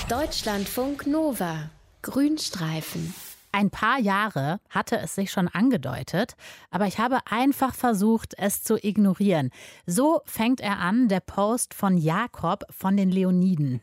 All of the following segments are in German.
Deutschlandfunk Nova. Grünstreifen. Ein paar Jahre hatte es sich schon angedeutet, aber ich habe einfach versucht, es zu ignorieren. So fängt er an, der Post von Jakob von den Leoniden.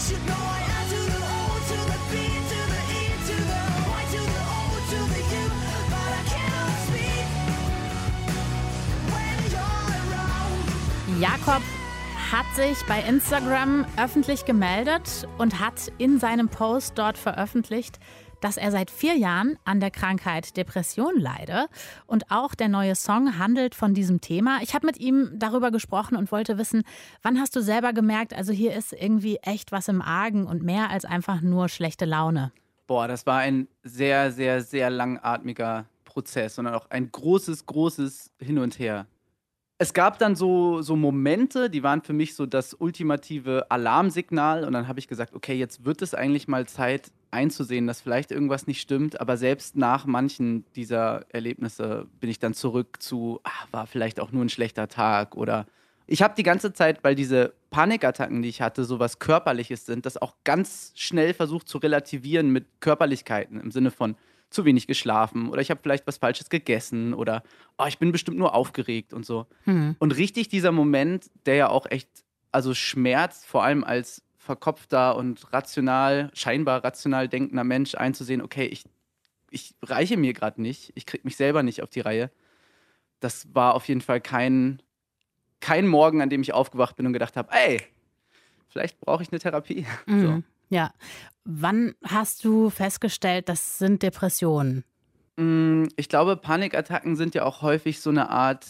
Jakob hat sich bei Instagram öffentlich gemeldet und hat in seinem Post dort veröffentlicht, dass er seit 4 Jahren an der Krankheit Depression leide. Und auch der neue Song handelt von diesem Thema. Ich habe mit ihm darüber gesprochen und wollte wissen, wann hast du selber gemerkt, also hier ist irgendwie echt was im Argen und mehr als einfach nur schlechte Laune? Boah, das war ein sehr, sehr, sehr langatmiger Prozess und auch ein großes, großes Hin und Her. Es gab dann so Momente, die waren für mich so das ultimative Alarmsignal. Und dann habe ich gesagt, okay, jetzt wird es eigentlich mal Zeit einzusehen, dass vielleicht irgendwas nicht stimmt. Aber selbst nach manchen dieser Erlebnisse bin ich dann zurück zu, war vielleicht auch nur ein schlechter Tag. Oder ich habe die ganze Zeit, weil diese Panikattacken, die ich hatte, so was Körperliches sind, das auch ganz schnell versucht zu relativieren mit Körperlichkeiten im Sinne von zu wenig geschlafen oder ich habe vielleicht was Falsches gegessen oder ich bin bestimmt nur aufgeregt und so. Und richtig dieser Moment, der ja auch echt, also schmerzt, vor allem als verkopfter und scheinbar rational denkender Mensch einzusehen, okay, ich reiche mir gerade nicht, ich kriege mich selber nicht auf die Reihe. Das war auf jeden Fall kein Morgen, an dem ich aufgewacht bin und gedacht habe, ey, vielleicht brauche ich eine Therapie. So. Ja. Wann hast du festgestellt, das sind Depressionen? Ich glaube, Panikattacken sind ja auch häufig so eine Art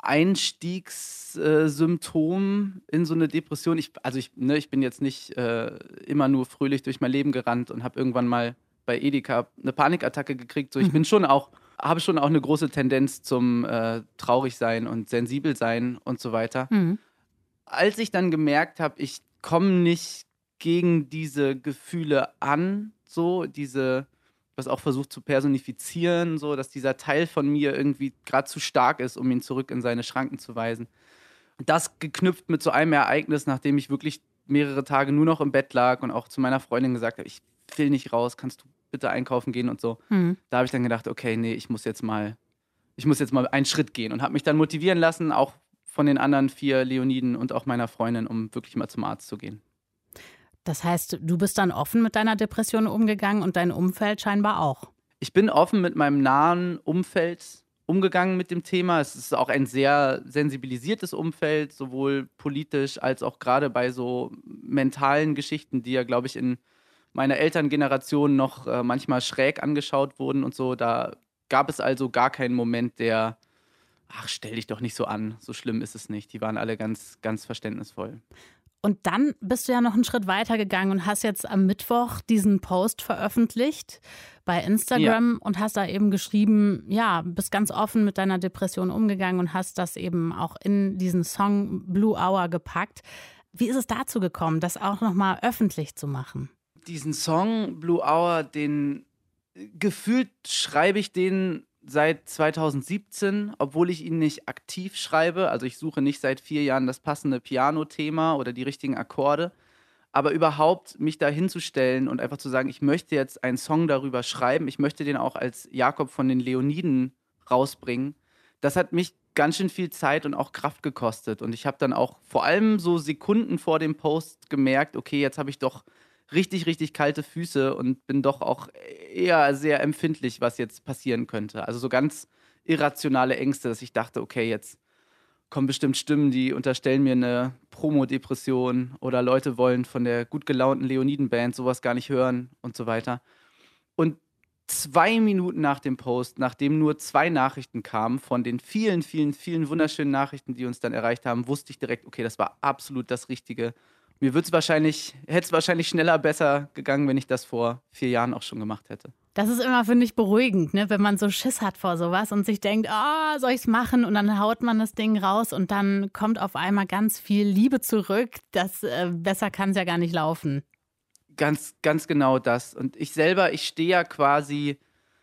Einstiegssymptom in so eine Depression. Ich bin jetzt nicht immer nur fröhlich durch mein Leben gerannt und habe irgendwann mal bei Edeka eine Panikattacke gekriegt. So, ich bin habe schon auch eine große Tendenz zum Traurigsein und sensibel sein und so weiter. Als ich dann gemerkt habe, ich komme nicht gegen diese Gefühle an, so was auch versucht zu personifizieren, so dass dieser Teil von mir irgendwie gerade zu stark ist, um ihn zurück in seine Schranken zu weisen. Das geknüpft mit so einem Ereignis, nachdem ich wirklich mehrere Tage nur noch im Bett lag und auch zu meiner Freundin gesagt habe, ich will nicht raus, kannst du bitte einkaufen gehen und so. Da habe ich dann gedacht, okay, nee, ich muss jetzt mal einen Schritt gehen und habe mich dann motivieren lassen, auch von den anderen 4 Leoniden und auch meiner Freundin, um wirklich mal zum Arzt zu gehen. Das heißt, du bist dann offen mit deiner Depression umgegangen und dein Umfeld scheinbar auch. Ich bin offen mit meinem nahen Umfeld umgegangen mit dem Thema. Es ist auch ein sehr sensibilisiertes Umfeld, sowohl politisch als auch gerade bei so mentalen Geschichten, die ja, glaube ich, in meiner Elterngeneration noch manchmal schräg angeschaut wurden und so. Da gab es also gar keinen Moment, der, stell dich doch nicht so an, so schlimm ist es nicht. Die waren alle ganz, ganz verständnisvoll. Und dann bist du ja noch einen Schritt weiter gegangen und hast jetzt am Mittwoch diesen Post veröffentlicht bei Instagram und hast da eben geschrieben, bist ganz offen mit deiner Depression umgegangen und hast das eben auch in diesen Song Blue Hour gepackt. Wie ist es dazu gekommen, das auch nochmal öffentlich zu machen? Diesen Song Blue Hour, gefühlt schreibe ich den seit 2017, obwohl ich ihn nicht aktiv schreibe. Also ich suche nicht seit 4 Jahren das passende Piano-Thema oder die richtigen Akkorde. Aber überhaupt mich da hinzustellen und einfach zu sagen, ich möchte jetzt einen Song darüber schreiben, ich möchte den auch als Jakob von den Leoniden rausbringen, das hat mich ganz schön viel Zeit und auch Kraft gekostet. Und ich habe dann auch vor allem so Sekunden vor dem Post gemerkt, okay, jetzt habe ich doch richtig, richtig kalte Füße und bin doch auch eher sehr empfindlich, was jetzt passieren könnte. Also so ganz irrationale Ängste, dass ich dachte, okay, jetzt kommen bestimmt Stimmen, die unterstellen mir eine Promo-Depression oder Leute wollen von der gut gelaunten Leoniden-Band sowas gar nicht hören und so weiter. Und 2 Minuten nach dem Post, nachdem nur 2 Nachrichten kamen, von den vielen, vielen, vielen wunderschönen Nachrichten, die uns dann erreicht haben, wusste ich direkt, okay, das war absolut das Richtige. Mir hätte es wahrscheinlich schneller besser gegangen, wenn ich das vor 4 Jahren auch schon gemacht hätte. Das ist immer, finde ich, beruhigend, ne? Wenn man so Schiss hat vor sowas und sich denkt, soll ich es machen? Und dann haut man das Ding raus und dann kommt auf einmal ganz viel Liebe zurück. Besser kann es ja gar nicht laufen. Ganz, ganz genau das. Und ich stehe ja quasi,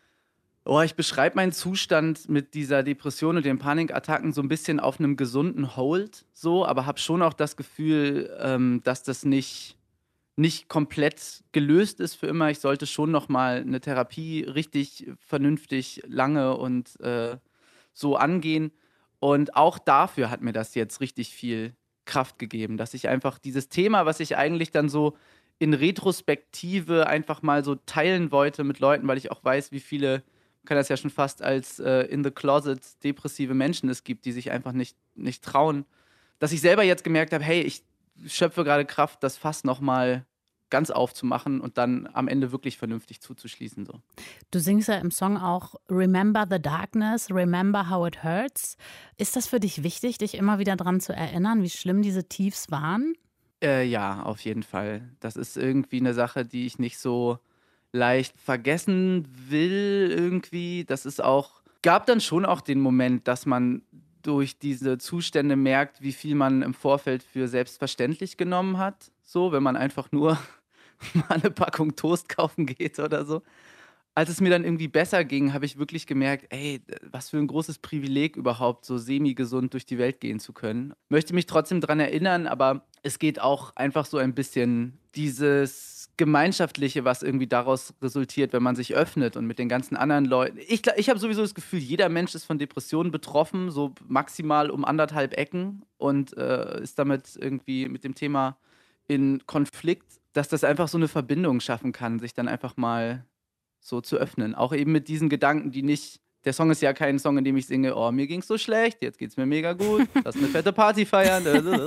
ich beschreibe meinen Zustand mit dieser Depression und den Panikattacken so ein bisschen auf einem gesunden Hold, so, aber habe schon auch das Gefühl, dass das nicht nicht komplett gelöst ist für immer. Ich sollte schon nochmal eine Therapie richtig vernünftig lange und so angehen. Und auch dafür hat mir das jetzt richtig viel Kraft gegeben, dass ich einfach dieses Thema, was ich eigentlich dann so in Retrospektive einfach mal so teilen wollte mit Leuten, weil ich auch weiß, wie viele, man kann das ja schon fast als in the closet depressive Menschen es gibt, die sich einfach nicht trauen, dass ich selber jetzt gemerkt habe, hey, ich schöpfe gerade Kraft, das Fass nochmal ganz aufzumachen und dann am Ende wirklich vernünftig zuzuschließen. So. Du singst ja im Song auch Remember the Darkness, Remember how it hurts. Ist das für dich wichtig, dich immer wieder daran zu erinnern, wie schlimm diese Tiefs waren? Ja, auf jeden Fall. Das ist irgendwie eine Sache, die ich nicht so leicht vergessen will irgendwie. Das ist auch, gab dann schon auch den Moment, dass man durch diese Zustände merkt, wie viel man im Vorfeld für selbstverständlich genommen hat. So, wenn man einfach nur mal eine Packung Toast kaufen geht oder so. Als es mir dann irgendwie besser ging, habe ich wirklich gemerkt, ey, was für ein großes Privileg überhaupt, so semi-gesund durch die Welt gehen zu können. Möchte mich trotzdem dran erinnern, aber es geht auch einfach so ein bisschen dieses Gemeinschaftliche, was irgendwie daraus resultiert, wenn man sich öffnet und mit den ganzen anderen Leuten. Ich habe sowieso das Gefühl, jeder Mensch ist von Depressionen betroffen, so maximal um 1,5 Ecken und ist damit irgendwie mit dem Thema in Konflikt, dass das einfach so eine Verbindung schaffen kann, sich dann einfach mal so zu öffnen. Auch eben mit diesen Gedanken, die nicht. Der Song ist ja kein Song, in dem ich singe, oh, mir ging's so schlecht, jetzt geht's mir mega gut, lass eine fette Party feiern.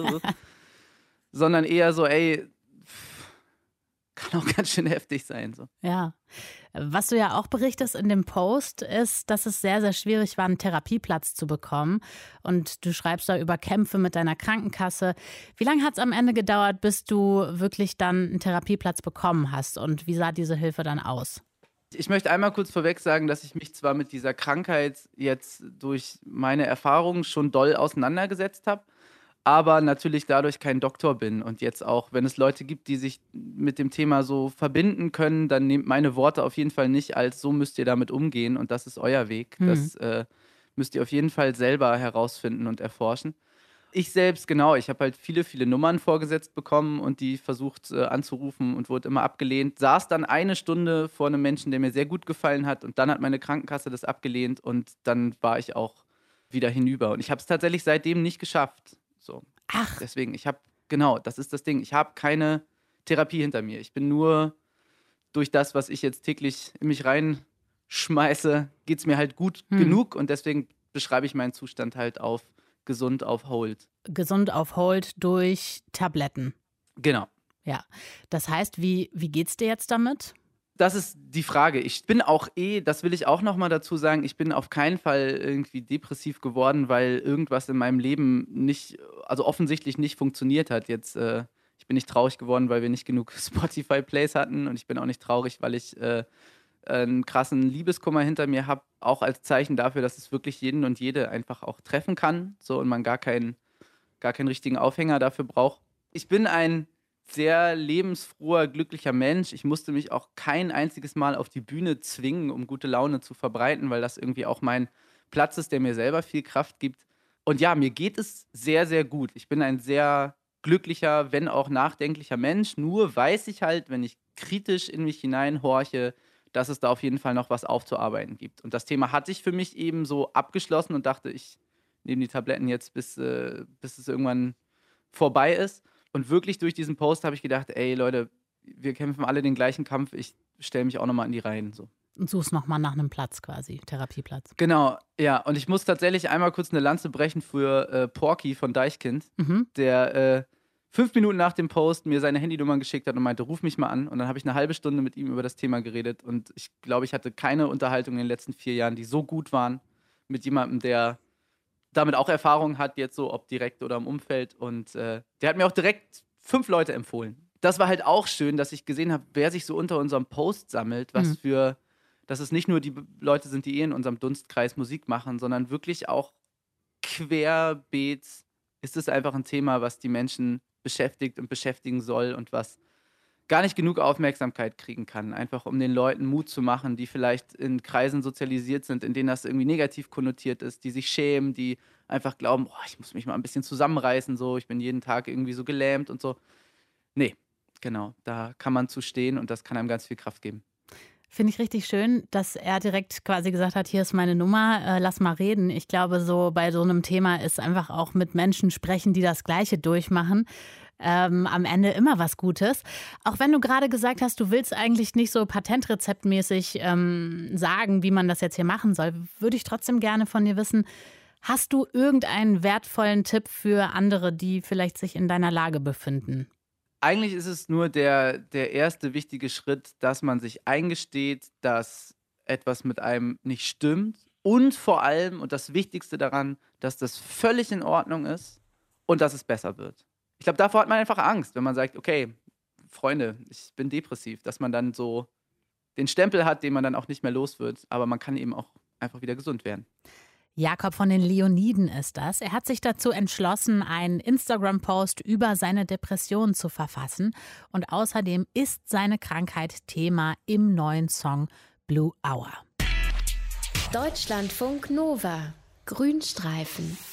Sondern eher so, ey, kann auch ganz schön heftig sein. So. Ja. Was du ja auch berichtest in dem Post ist, dass es sehr, sehr schwierig war, einen Therapieplatz zu bekommen. Und du schreibst da über Kämpfe mit deiner Krankenkasse. Wie lange hat es am Ende gedauert, bis du wirklich dann einen Therapieplatz bekommen hast? Und wie sah diese Hilfe dann aus? Ich möchte einmal kurz vorweg sagen, dass ich mich zwar mit dieser Krankheit jetzt durch meine Erfahrungen schon doll auseinandergesetzt habe, aber natürlich dadurch kein Doktor bin. Und jetzt auch, wenn es Leute gibt, die sich mit dem Thema so verbinden können, dann nehmt meine Worte auf jeden Fall nicht als so müsst ihr damit umgehen und das ist euer Weg. Das müsst ihr auf jeden Fall selber herausfinden und erforschen. Ich selbst, genau, ich habe halt viele, viele Nummern vorgesetzt bekommen und die versucht anzurufen und wurde immer abgelehnt. Saß dann eine Stunde vor einem Menschen, der mir sehr gut gefallen hat und dann hat meine Krankenkasse das abgelehnt und dann war ich auch wieder hinüber. Und ich habe es tatsächlich seitdem nicht geschafft. So. Ach. Deswegen, genau, das ist das Ding. Ich habe keine Therapie hinter mir. Ich bin nur durch das, was ich jetzt täglich in mich reinschmeiße, geht es mir halt gut genug und deswegen beschreibe ich meinen Zustand halt auf gesund auf Hold. Gesund auf Hold durch Tabletten. Genau. Ja. Das heißt, wie geht's dir jetzt damit? Das ist die Frage. Ich bin auch das will ich auch nochmal dazu sagen, ich bin auf keinen Fall irgendwie depressiv geworden, weil irgendwas in meinem Leben also offensichtlich nicht funktioniert hat. Jetzt, ich bin nicht traurig geworden, weil wir nicht genug Spotify-Plays hatten und ich bin auch nicht traurig, weil ich einen krassen Liebeskummer hinter mir habe, auch als Zeichen dafür, dass es wirklich jeden und jede einfach auch treffen kann, so und man gar keinen richtigen Aufhänger dafür braucht. Ich bin ein sehr lebensfroher, glücklicher Mensch. Ich musste mich auch kein einziges Mal auf die Bühne zwingen, um gute Laune zu verbreiten, weil das irgendwie auch mein Platz ist, der mir selber viel Kraft gibt. Und ja, mir geht es sehr, sehr gut. Ich bin ein sehr glücklicher, wenn auch nachdenklicher Mensch. Nur weiß ich halt, wenn ich kritisch in mich hineinhorche, dass es da auf jeden Fall noch was aufzuarbeiten gibt. Und das Thema hatte ich für mich eben so abgeschlossen und dachte, ich nehme die Tabletten jetzt, bis es irgendwann vorbei ist. Und wirklich durch diesen Post habe ich gedacht, ey Leute, wir kämpfen alle den gleichen Kampf, ich stelle mich auch nochmal in die Reihen. So. Und suchst nochmal nach einem Platz quasi, Therapieplatz. Genau, ja. Und ich muss tatsächlich einmal kurz eine Lanze brechen für Porky von Deichkind, der 5 Minuten nach dem Post mir seine Handynummern geschickt hat und meinte, ruf mich mal an. Und dann habe ich eine halbe Stunde mit ihm über das Thema geredet. Und ich glaube, ich hatte keine Unterhaltung in den letzten 4 Jahren, die so gut waren mit jemandem, der damit auch Erfahrung hat, jetzt so, ob direkt oder im Umfeld. Und der hat mir auch direkt 5 Leute empfohlen. Das war halt auch schön, dass ich gesehen habe, wer sich so unter unserem Post sammelt, dass es nicht nur die Leute sind, die in unserem Dunstkreis Musik machen, sondern wirklich auch querbeet ist es einfach ein Thema, was die Menschen beschäftigt und beschäftigen soll und was gar nicht genug Aufmerksamkeit kriegen kann. Einfach um den Leuten Mut zu machen, die vielleicht in Kreisen sozialisiert sind, in denen das irgendwie negativ konnotiert ist, die sich schämen, die einfach glauben, oh, ich muss mich mal ein bisschen zusammenreißen, so, ich bin jeden Tag irgendwie so gelähmt und so. Nee, Genau, da kann man zu stehen und das kann einem ganz viel Kraft geben. Finde ich richtig schön, dass er direkt quasi gesagt hat, hier ist meine Nummer, lass mal reden. Ich glaube, so bei so einem Thema ist einfach auch mit Menschen sprechen, die das Gleiche durchmachen, am Ende immer was Gutes. Auch wenn du gerade gesagt hast, du willst eigentlich nicht so patentrezeptmäßig sagen, wie man das jetzt hier machen soll, würde ich trotzdem gerne von dir wissen, hast du irgendeinen wertvollen Tipp für andere, die vielleicht sich in deiner Lage befinden? Eigentlich ist es nur der erste wichtige Schritt, dass man sich eingesteht, dass etwas mit einem nicht stimmt und vor allem, und das Wichtigste daran, dass das völlig in Ordnung ist und dass es besser wird. Ich glaube, davor hat man einfach Angst, wenn man sagt, okay, Freunde, ich bin depressiv, dass man dann so den Stempel hat, den man dann auch nicht mehr los wird, aber man kann eben auch einfach wieder gesund werden. Jakob von den Leoniden ist das. Er hat sich dazu entschlossen, einen Instagram-Post über seine Depression zu verfassen. Und außerdem ist seine Krankheit Thema im neuen Song Blue Hour. Deutschlandfunk Nova. Grünstreifen.